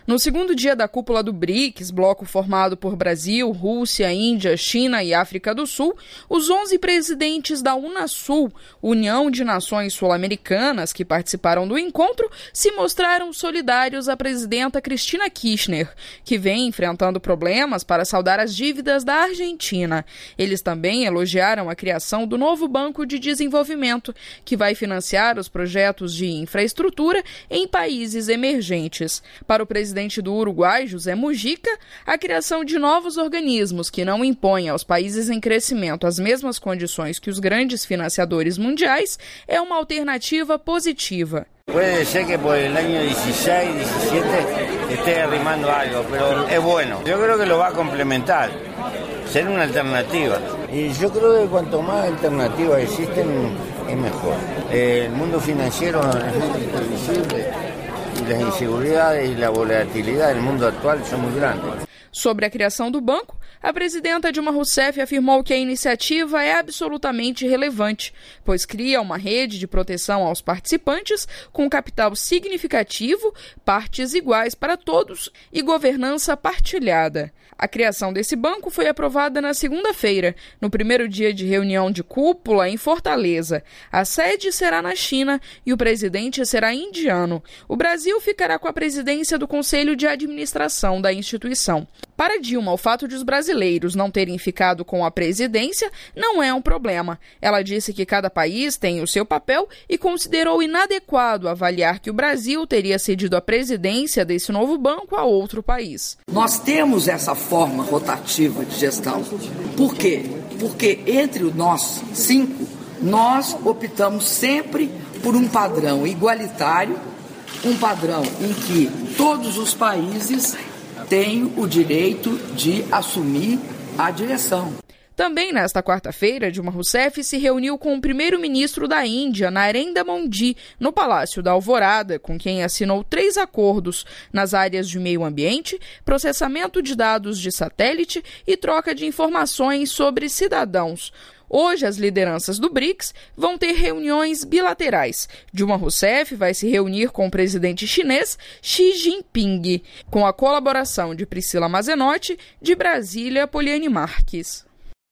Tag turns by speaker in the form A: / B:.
A: No segundo dia da cúpula do BRICS, bloco formado por Brasil, Rússia, Índia, China e África do Sul, os 11 presidentes da Unasul, União de Nações Sul-Americanas, que participaram do encontro, se mostraram solidários à presidenta Cristina Kirchner, que vem enfrentando problemas para saldar as dívidas da Argentina. Eles também elogiaram a criação do novo Banco de Desenvolvimento, que vai financiar os projetos de infraestrutura em países emergentes. Para o presidente do Uruguai, José Mujica, a criação de novos organismos que não impõem aos países em crescimento as mesmas condições que os grandes financiadores mundiais é uma alternativa positiva.
B: Puede ser que por el año 16, 17 esté arrimando algo, pero es bueno. Yo creo que lo va a complementar, ser una alternativa. Y yo creo que cuanto más alternativas existen, es mejor. El mundo financiero es muy imprevisible. As inseguridades e a volatilidade no mundo atual são muito grandes.
A: Sobre a criação do banco, a presidenta Dilma Rousseff afirmou que a iniciativa é absolutamente relevante, pois cria uma rede de proteção aos participantes com capital significativo, partes iguais para todos e governança partilhada. A criação desse banco foi aprovada na segunda-feira, no primeiro dia de reunião de cúpula em Fortaleza. A sede será na China e o presidente será indiano. O Brasil ficará com a presidência do Conselho de Administração da instituição. Para Dilma, o fato de os brasileiros não terem ficado com a presidência não é um problema. Ela disse que cada país tem o seu papel e considerou inadequado avaliar que o Brasil teria cedido a presidência desse novo banco a outro país.
C: Nós temos essa forma rotativa de gestão. Por quê? Porque entre nós 5, nós optamos sempre por um padrão igualitário, um padrão em que todos os países têm o direito de assumir a direção.
A: Também nesta quarta-feira, Dilma Rousseff se reuniu com o primeiro-ministro da Índia, Narendra Modi, no Palácio da Alvorada, com quem assinou 3 acordos nas áreas de meio ambiente, processamento de dados de satélite e troca de informações sobre cidadãos. Hoje, as lideranças do BRICS vão ter reuniões bilaterais. Dilma Rousseff vai se reunir com o presidente chinês Xi Jinping, com a colaboração de Priscila Mazenotti, de Brasília, Poliane Marques.